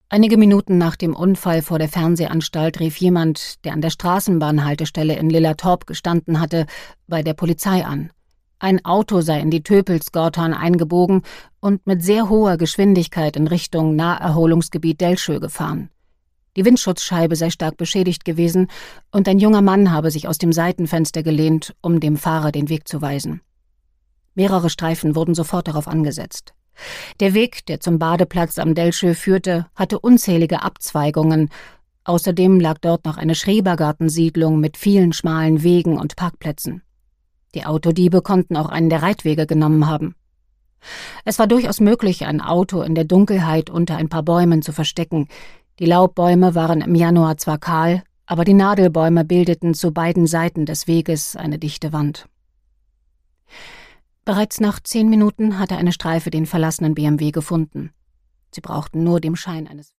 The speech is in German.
Einige Minuten nach dem Unfall vor der Fernsehanstalt rief jemand, der an der Straßenbahnhaltestelle in Lillertorp gestanden hatte, bei der Polizei an. Ein Auto sei in die Töpelsgatan eingebogen und mit sehr hoher Geschwindigkeit in Richtung Naherholungsgebiet Delschö gefahren. Die Windschutzscheibe sei stark beschädigt gewesen und ein junger Mann habe sich aus dem Seitenfenster gelehnt, um dem Fahrer den Weg zu weisen. Mehrere Streifen wurden sofort darauf angesetzt. Der Weg, der zum Badeplatz am Delschö führte, hatte unzählige Abzweigungen. Außerdem lag dort noch eine Schrebergartensiedlung mit vielen schmalen Wegen und Parkplätzen. Die Autodiebe konnten auch einen der Reitwege genommen haben. Es war durchaus möglich, ein Auto in der Dunkelheit unter ein paar Bäumen zu verstecken. Die Laubbäume waren im Januar zwar kahl, aber die Nadelbäume bildeten zu beiden Seiten des Weges eine dichte Wand. Bereits nach 10 Minuten hatte eine Streife den verlassenen BMW gefunden. Sie brauchten nur dem Schein eines